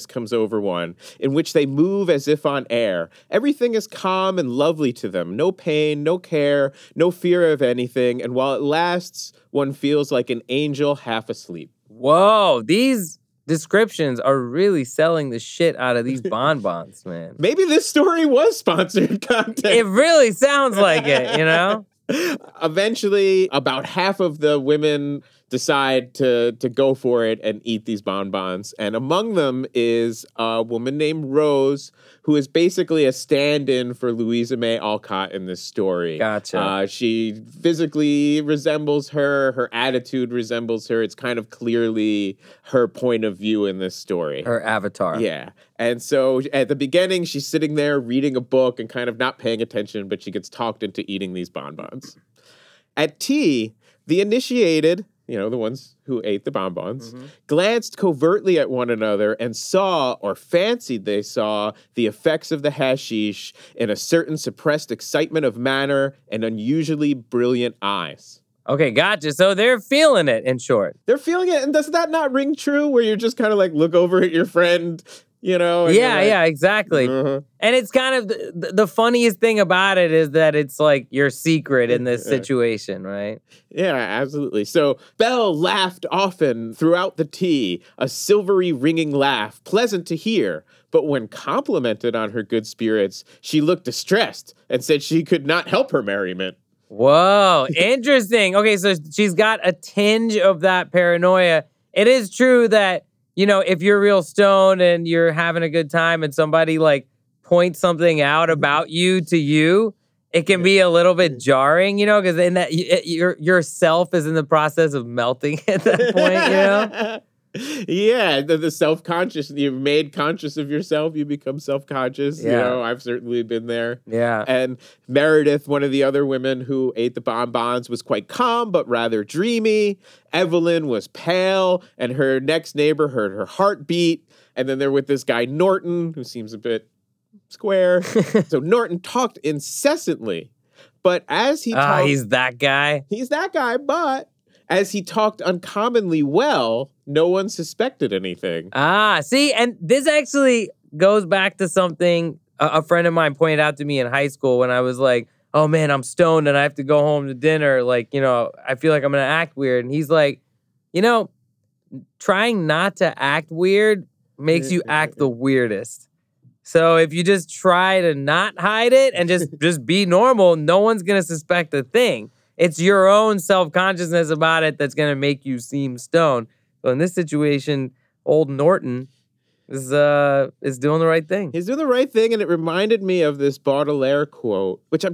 over one, in which they move as if on air. Everything is calm and lovely to them. No pain, no care, no fear of anything. And while it lasts, one feels like an angel half asleep. Whoa, these descriptions are really selling the shit out of these bonbons, man. Maybe this story was sponsored content. It really sounds like it, you know? Eventually, about half of the women decide to go for it and eat these bonbons. And among them is a woman named Rose, who is basically a stand-in for Louisa May Alcott in this story. Gotcha. She physically resembles her. Her attitude resembles her. It's kind of clearly her point of view in this story. Her avatar. Yeah. And so at the beginning, she's sitting there reading a book and kind of not paying attention, but she gets talked into eating these bonbons. At tea, the initiated, you know, the ones who ate the bonbons, glanced covertly at one another and saw, or fancied they saw, the effects of the hashish in a certain suppressed excitement of manner and unusually brilliant eyes. Okay, gotcha. So they're feeling it, in short. They're feeling it, and does that not ring true, where you're just kind of like, look over at your friend, you know? Yeah, exactly. And it's kind of, the funniest thing about it is that it's like your secret in this situation, right? Yeah, absolutely. So Belle laughed often throughout the tea, a silvery ringing laugh, pleasant to hear. But when complimented on her good spirits, she looked distressed and said she could not help her merriment. Whoa, interesting. Okay, so she's got a tinge of that paranoia. It is true that, you know, if you're real stoned and you're having a good time and somebody like points something out about you to you, it can be a little bit jarring, you know, because in that yourself is in the process of melting at that point, you know? Yeah, the self-conscious, you're made conscious of yourself, you become self-conscious. Yeah. You know, I've certainly been there. Yeah. And Meredith, one of the other women who ate the bonbons, was quite calm but rather dreamy. Evelyn was pale, and her next neighbor heard her heartbeat. And then they're with this guy Norton, who seems a bit square. So Norton talked incessantly, but as he talked... he's that guy? He's that guy, but as he talked uncommonly well, no one suspected anything. See, and this actually goes back to something a friend of mine pointed out to me in high school when I was like, oh man, I'm stoned and I have to go home to dinner. Like, you know, I feel like I'm going to act weird. And he's like, you know, trying not to act weird makes you act the weirdest. So if you just try to not hide it and just be normal, no one's going to suspect a thing. It's your own self-consciousness about it that's going to make you seem stoned. So in this situation, old Norton is doing the right thing. He's doing the right thing, and it reminded me of this Baudelaire quote, which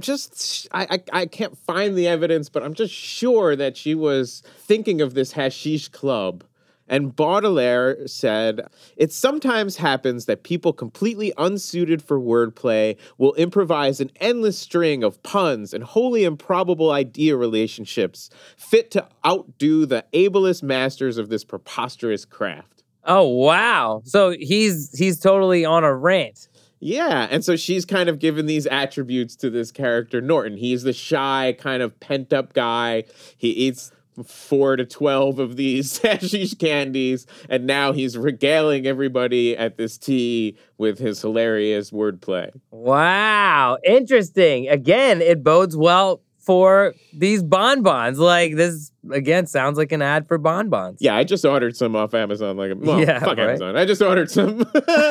I can't find the evidence, but I'm just sure that she was thinking of this hashish club. And Baudelaire said, "It sometimes happens that people completely unsuited for wordplay will improvise an endless string of puns and wholly improbable idea relationships fit to outdo the ablest masters of this preposterous craft." Oh, wow. So he's totally on a rant. Yeah, and so she's kind of given these attributes to this character, Norton. He's the shy, kind of pent-up guy. He eats 4 to 12 of these hashish candies, and now he's regaling everybody at this tea with his hilarious wordplay. Wow, interesting. Again, it bodes well for these bonbons. Like, this, again, sounds like an ad for bonbons. Yeah, I just ordered some off Amazon. Fuck right? Amazon. I just ordered some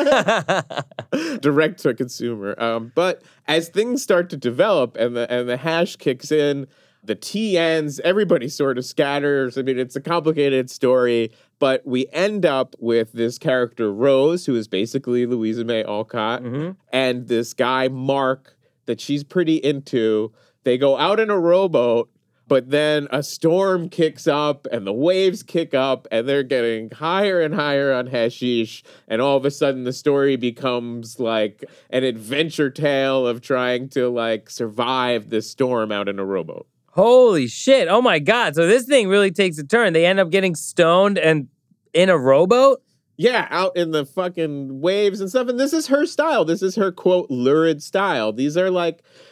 direct to consumer. But as things start to develop and the hash kicks in, the tea ends, everybody sort of scatters. I mean, it's a complicated story, but we end up with this character, Rose, who is basically Louisa May Alcott, and this guy, Mark, that she's pretty into. They go out in a rowboat, but then a storm kicks up and the waves kick up and they're getting higher and higher on hashish. And all of a sudden the story becomes like an adventure tale of trying to like survive this storm out in a rowboat. Holy shit. Oh my God. So this thing really takes a turn. They end up getting stoned and in a rowboat? Yeah, out in the fucking waves and stuff. And this is her style. This is her, quote, lurid style. These are like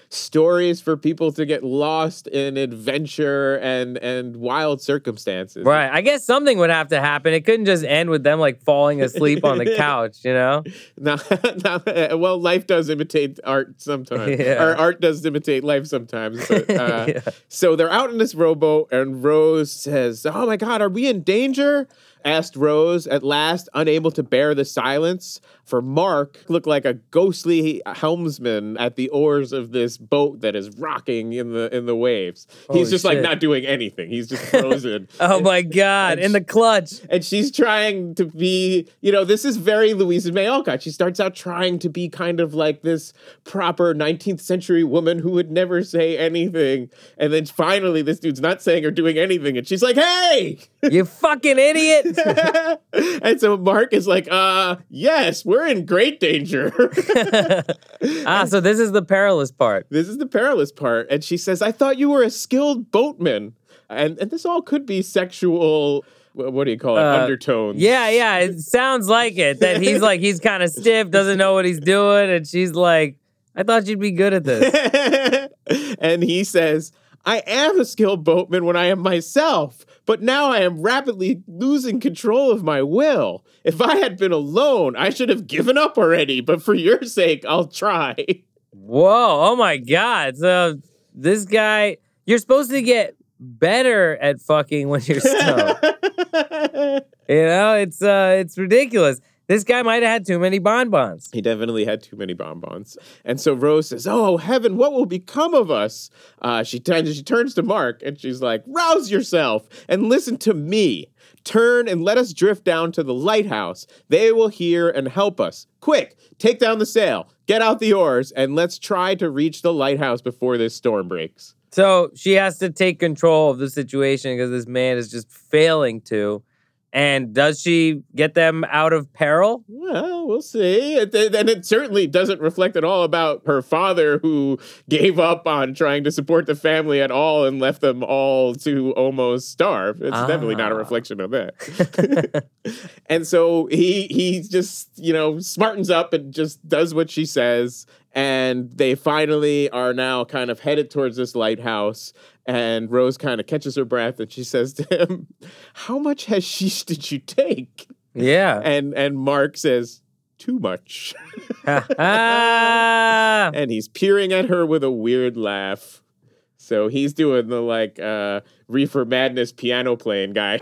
stories for people to get lost in adventure and wild circumstances. Right. I guess something would have to happen. It couldn't just end with them like falling asleep on the couch, you know? Well, life does imitate art sometimes. Yeah. Or art does imitate life sometimes. But, So they're out in this rowboat, and Rose says, "Oh my God, are we in danger?" asked Rose, at last unable to bear the silence. For Mark looked like a ghostly helmsman at the oars of this boat that is rocking in the waves. He's just like not doing anything. He's just frozen. Oh my God, in the clutch. And she's trying to be, this is very Louisa May Alcott. She starts out trying to be kind of like this proper 19th century woman who would never say anything. And then finally this dude's not saying or doing anything. And she's like, "Hey! You fucking idiot!" And so Mark is like, yes, we're in great danger. So this is the perilous part. This is the perilous part. And she says, "I thought you were a skilled boatman." And this all could be sexual, what do you call it, undertones. Yeah, it sounds like it. That he's kind of stiff, doesn't know what he's doing, and she's like, "I thought you'd be good at this." And he says, "I am a skilled boatman when I am myself, but now I am rapidly losing control of my will. If I had been alone, I should have given up already, but for your sake, I'll try." Whoa, oh my God. So this guy, you're supposed to get better at fucking when you're stoned. It's ridiculous. This guy might have had too many bonbons. He definitely had too many bonbons. And so Rose says, "Oh, heaven, what will become of us?" She turns to Mark and she's like, "Rouse yourself and listen to me. Turn and let us drift down to the lighthouse. They will hear and help us. Quick, take down the sail, get out the oars, and let's try to reach the lighthouse before this storm breaks." So she has to take control of the situation because this man is just failing to. And does she get them out of peril? Well, we'll see. And it certainly doesn't reflect at all about her father, who gave up on trying to support the family at all and left them all to almost starve. It's definitely not a reflection of that. And so he just, smartens up and just does what she says. And they finally are now kind of headed towards this lighthouse. And Rose kind of catches her breath and she says to him, "How much hashish did you take?" Yeah. And Mark says, "Too much." And he's peering at her with a weird laugh. So he's doing the Reefer Madness piano playing guy.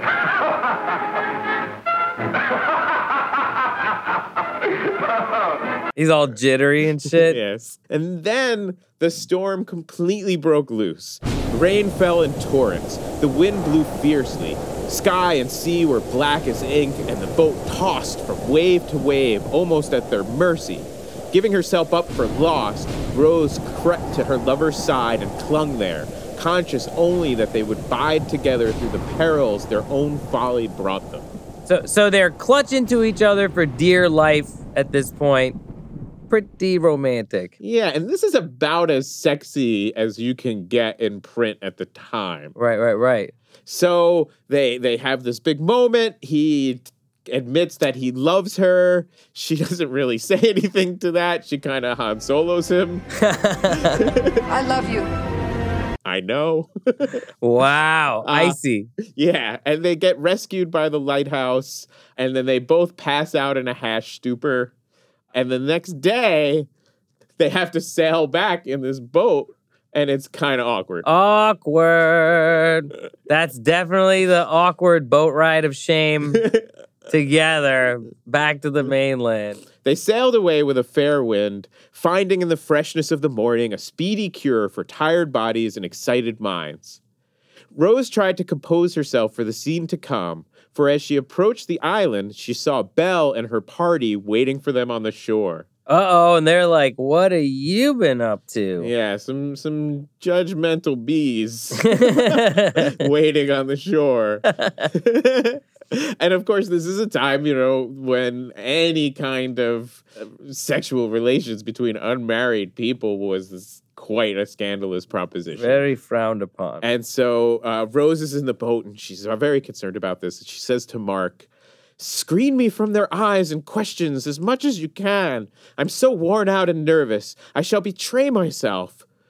He's all jittery and shit. Yes. And then the storm completely broke loose. Rain fell in torrents. The wind blew fiercely. Sky and sea were black as ink, and the boat tossed from wave to wave, almost at their mercy. Giving herself up for lost, Rose crept to her lover's side and clung there, conscious only that they would bide together through the perils their own folly brought them. So they're clutching to each other for dear life at this point. Pretty romantic. Yeah, and this is about as sexy as you can get in print at the time. Right. So they have this big moment. He admits that he loves her. She doesn't really say anything to that. She kind of Han Solos him. I love you. I know. Wow, icy. Yeah, and they get rescued by the lighthouse, and then they both pass out in a hash stupor. And the next day, they have to sail back in this boat, and it's kind of awkward. Awkward. That's definitely the awkward boat ride of shame together back to the mainland. They sailed away with a fair wind, finding in the freshness of the morning a speedy cure for tired bodies and excited minds. Rose tried to compose herself for the scene to come, for as she approached the island, she saw Belle and her party waiting for them on the shore. Uh-oh, and they're like, "What have you been up to?" Yeah, some judgmental bees waiting on the shore. And of course, this is a time, when any kind of sexual relations between unmarried people was quite a scandalous proposition. Very frowned upon. And so Rose is in the boat, and she's very concerned about this. She says to Mark, "Screen me from their eyes and questions as much as you can. I'm so worn out and nervous. I shall betray myself."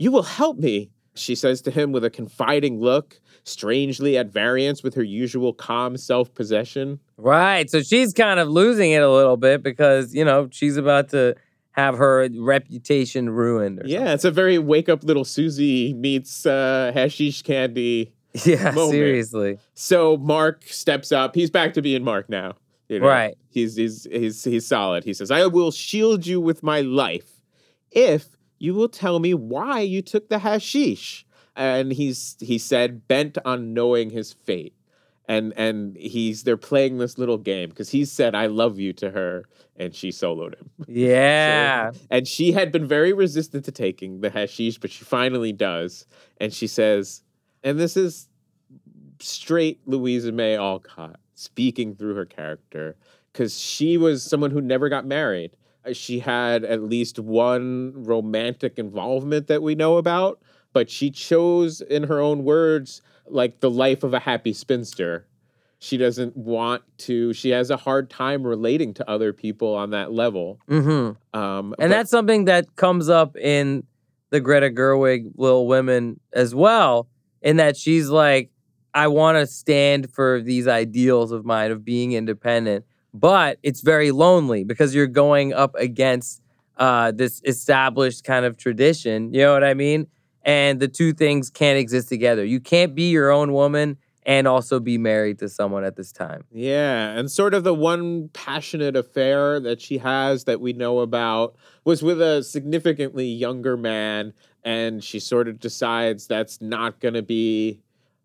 You will help me, she says to him with a confiding look, strangely at variance with her usual calm self-possession. Right. So she's kind of losing it a little bit because, she's about to have her reputation ruined. Yeah, it's a very Wake Up Little Susie meets hashish candy moment. Seriously. So Mark steps up. He's back to being Mark now. Right. He's solid. He says, I will shield you with my life if you will tell me why you took the hashish. And he said, bent on knowing his fate. And they're playing this little game because he said, I love you to her, and she soloed him. Yeah. And she had been very resistant to taking the hashish, but she finally does. And she says, and this is straight Louisa May Alcott speaking through her character, because she was someone who never got married. She had at least one romantic involvement that we know about, but she chose, in her own words, like the life of a happy spinster. She doesn't want to, she has a hard time relating to other people on that level. Mm-hmm. And that's something that comes up in the Greta Gerwig Little Women as well, in that she's like, I want to stand for these ideals of mine of being independent, but it's very lonely because you're going up against this established kind of tradition. You know what I mean? And the two things can't exist together. You can't be your own woman and also be married to someone at this time. Yeah, and sort of the one passionate affair that she has that we know about was with a significantly younger man, and she sort of decides that's not going to be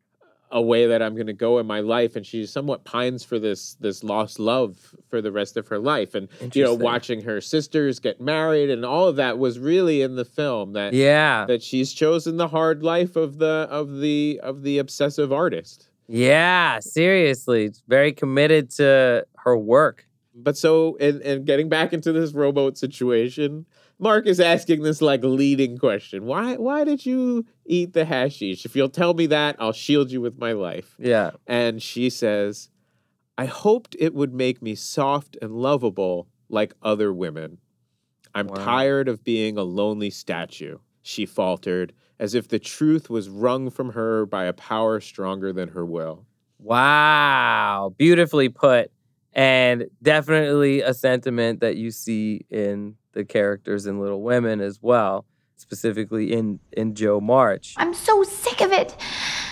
a way that I'm going to go in my life, and she somewhat pines for this lost love for the rest of her life. And watching her sisters get married and all of that was really in the film that she's chosen the hard life of the obsessive artist. Yeah, seriously, it's very committed to her work. But so, in getting back into this rowboat situation, Mark is asking this like leading question. Why did you eat the hashish? If you'll tell me that, I'll shield you with my life. Yeah. And she says, I hoped it would make me soft and lovable like other women. I'm tired of being a lonely statue, she faltered, as if the truth was wrung from her by a power stronger than her will. Wow. Beautifully put. And definitely a sentiment that you see in the characters in Little Women as well, specifically in Jo March. I'm so sick of it.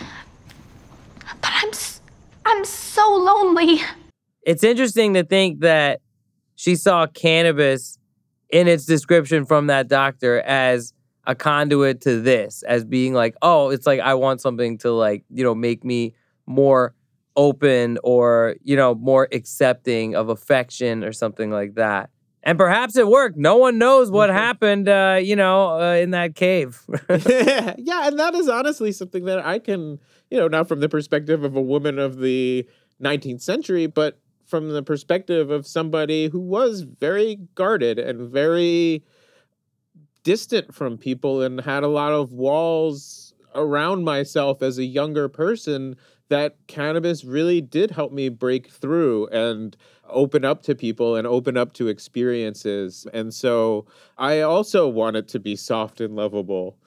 But I'm so lonely. It's interesting to think that she saw cannabis in its description from that doctor as a conduit to this, as being like, oh, it's like I want something to make me more open or, more accepting of affection or something like that. And perhaps it worked. No one knows what happened, in that cave. Yeah, and that is honestly something that I can, not from the perspective of a woman of the 19th century, but from the perspective of somebody who was very guarded and very distant from people and had a lot of walls around myself as a younger person, that cannabis really did help me break through and open up to people and open up to experiences. And so I also want it to be soft and lovable.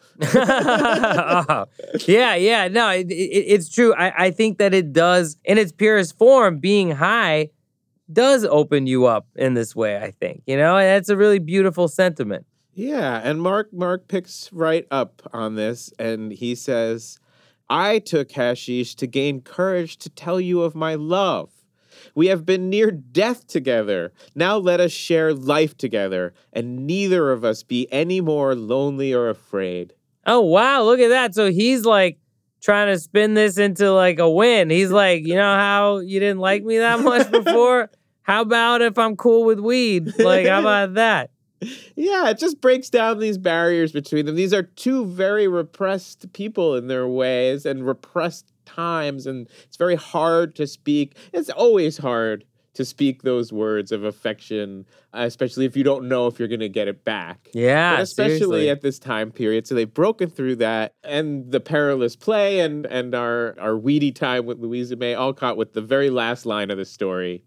Oh. Yeah. No, it's true. I think that it does, in its purest form, being high does open you up in this way, I think. And that's a really beautiful sentiment. Yeah, and Mark picks right up on this, and he says, I took hashish to gain courage to tell you of my love. We have been near death together. Now let us share life together, and neither of us be any more lonely or afraid. Oh, wow, look at that. So he's like trying to spin this into like a win. He's like, you know how you didn't like me that much before? How about if I'm cool with weed? Like, how about that? Yeah, it just breaks down these barriers between them. These are two very repressed people in their ways and repressed times, and it's very hard to speak. It's always hard to speak those words of affection, especially if you don't know if you're going to get it back. Yeah, but especially seriously. at this time period. So they've broken through that, and the perilous play and our weedy time with Louisa May Alcott with the very last line of the story.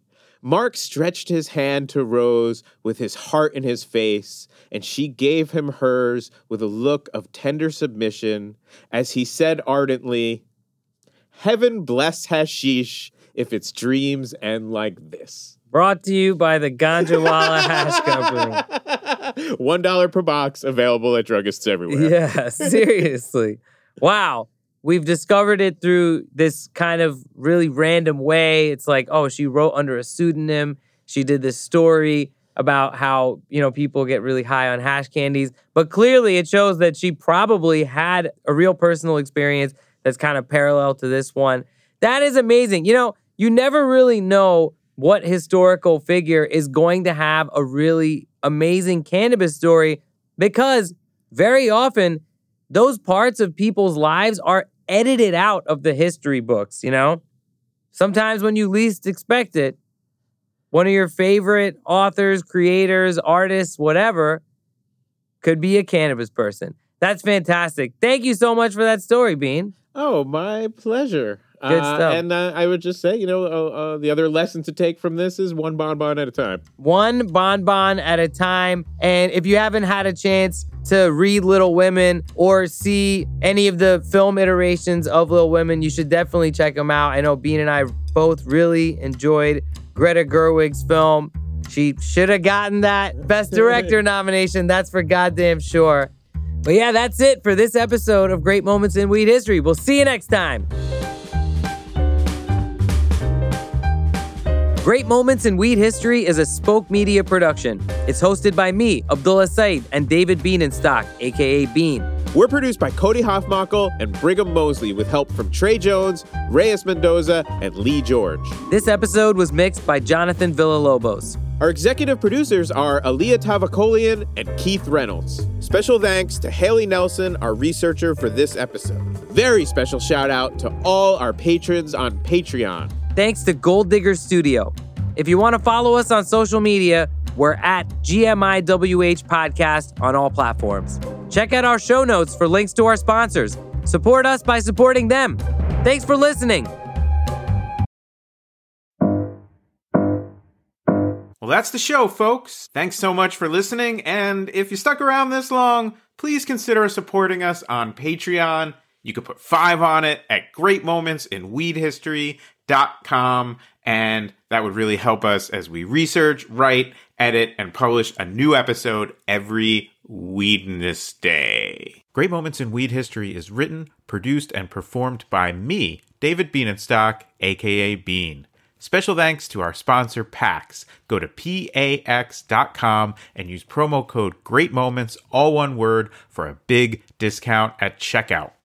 Mark stretched his hand to Rose with his heart in his face, and she gave him hers with a look of tender submission as he said ardently, "Heaven bless hashish if its dreams end like this." Brought to you by the Ganjawala Hash Company. $1 per box, available at druggists everywhere. Yeah, seriously. Wow. We've discovered it through this kind of really random way. It's like, oh, she wrote under a pseudonym. She did this story about how, people get really high on hash candies. But clearly it shows that she probably had a real personal experience that's kind of parallel to this one. That is amazing. You never really know what historical figure is going to have a really amazing cannabis story because very often those parts of people's lives are edited out of the history books, Sometimes when you least expect it, one of your favorite authors, creators, artists, whatever, could be a cannabis person. That's fantastic. Thank you so much for that story, Bean. Oh, my pleasure. Good stuff. And I would just say, the other lesson to take from this is one bonbon at a time. One bonbon at a time. And if you haven't had a chance to read Little Women or see any of the film iterations of Little Women, you should definitely check them out. I know Bean and I both really enjoyed Greta Gerwig's film. She should have gotten that Best Director nomination. That's for goddamn sure. But yeah, that's it for this episode of Great Moments in Weed History. We'll see you next time. Great Moments in Weed History is a Spoke Media production. It's hosted by me, Abdullah Said, and David Bienenstock, a.k.a. Bean. We're produced by Cody Hofmackel and Brigham Mosley with help from Trey Jones, Reyes Mendoza, and Lee George. This episode was mixed by Jonathan Villalobos. Our executive producers are Aaliyah Tavakolian and Keith Reynolds. Special thanks to Haley Nelson, our researcher for this episode. Very special shout out to all our patrons on Patreon. Thanks to Gold Digger Studio. If you want to follow us on social media, we're at GMIWH Podcast on all platforms. Check out our show notes for links to our sponsors. Support us by supporting them. Thanks for listening. Well, that's the show, folks. Thanks so much for listening. And if you stuck around this long, please consider supporting us on Patreon. You could put 5 on it at greatmomentsinweedhistory.com, and that would really help us as we research, write, edit, and publish a new episode every Weedness Day. Great Moments in Weed History is written, produced, and performed by me, David Bienenstock, a.k.a. Bean. Special thanks to our sponsor, PAX. Go to PAX.com and use promo code GREATMOMENTS, all one word, for a big discount at checkout.